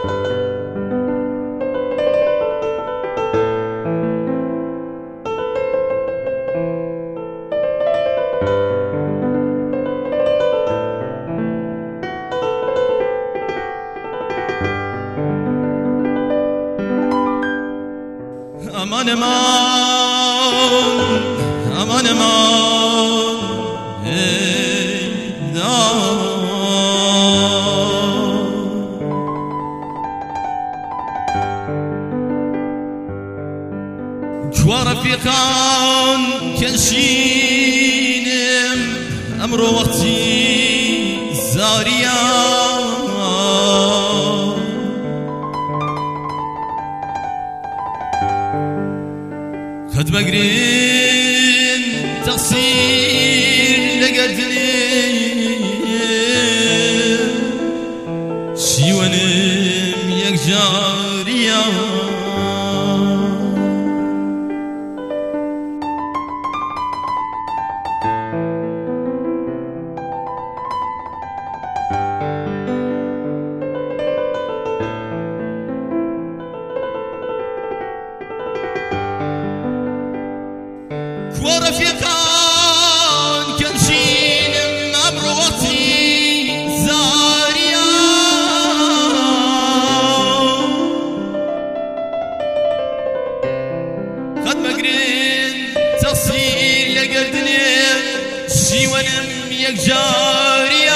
امان امان امان امان ای جوا رفيقان كنشينم امرو وقتي زاريا خد بقرين تقصير لقدني شيوانم يك جاريا ورفيقان كنشينم أبروتي زاريا خد مقرين تصير لقردني شيوانم يك جاريا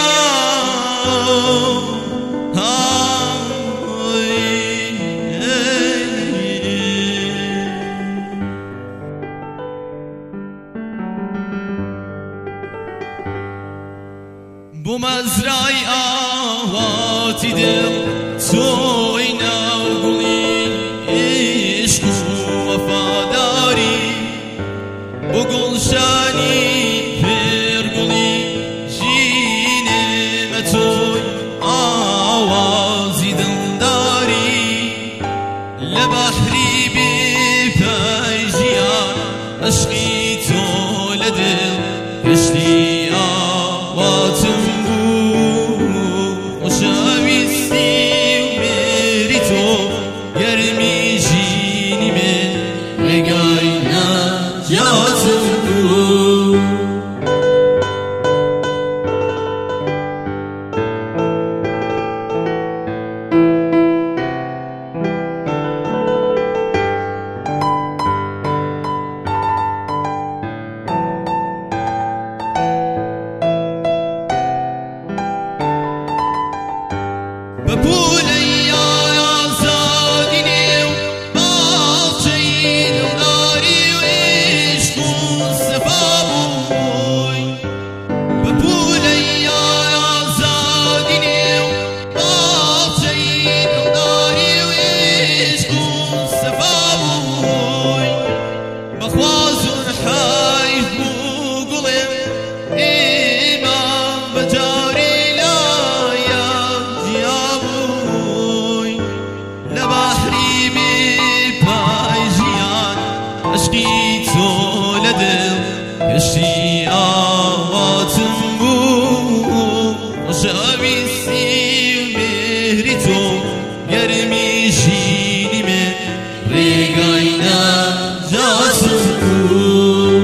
بو مزرعی آواتی دل توی نوگلی عشق و وفاداری بو گلشنی پرگلی جینم توی آوازی دلداری لبحری بی پیجیان عشقی تو لدل کشتی آواتم کشتی آواتم بود خوشاویستی و مهری تو گرمی شینی من ریگای نجاتم بود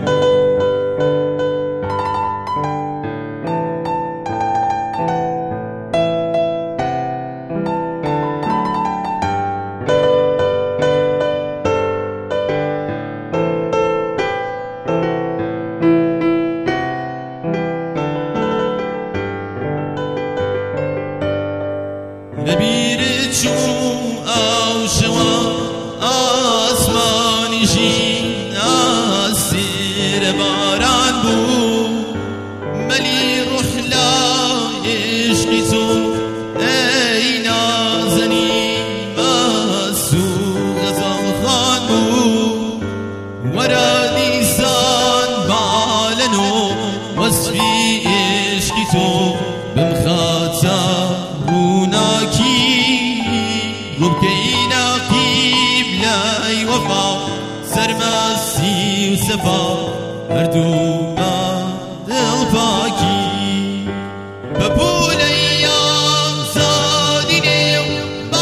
لبیر چون آوشوا آسمانی جین آسیر باران بود ملی روح لا عشقی تو ای نازنی مسوق غزال خان بود ورا دیسان بالنو وصفی عشقی تو بمخاطر ربكينا قيب لاي وفا سرماسي وسفا هردوما دل باكي ببول ايام زاديني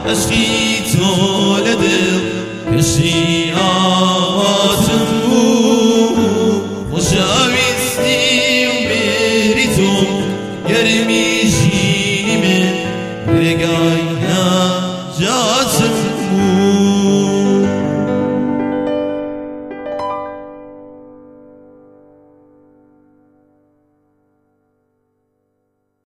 عشقی تو لدل کشی آواتم بود خوشاویستی و بری تو گرمی جینی من رگای نجات